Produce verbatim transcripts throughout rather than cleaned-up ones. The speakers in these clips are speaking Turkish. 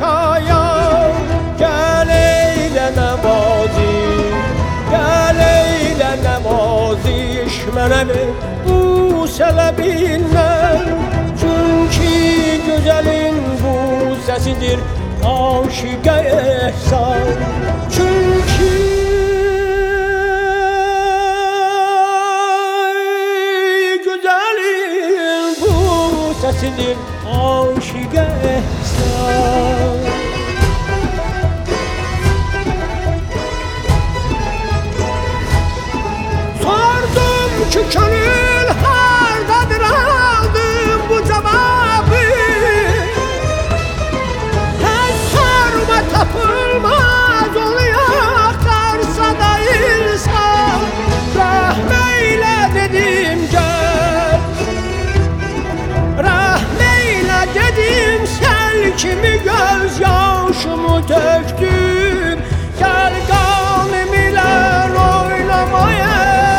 çaya. Gel eyle nemazi, gel eyle nemazi, işmene ver bu selebinden. Çünkü güzelin bu sesidir aşık-ı ehsan. Çünkü güzelin bu sesidir aşık-ı ehsan. Sordum ki gönül hardadır, aldım bu cevabı. Tez sorma tapılmaz oluyor karşıda insan. Rahmeyle dedim gel, rahmeyle dedim sel kimi gözyaşımı döktüm. Gel kanım ile oynamaya,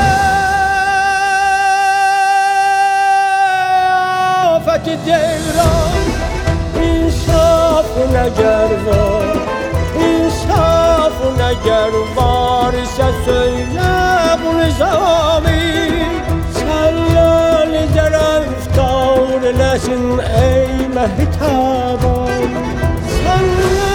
afeti devran. İnsafın eğer var, insafın eğer var ise söyle bu nizami. Sellal rəftar eləsin ey məhtaban. Sellal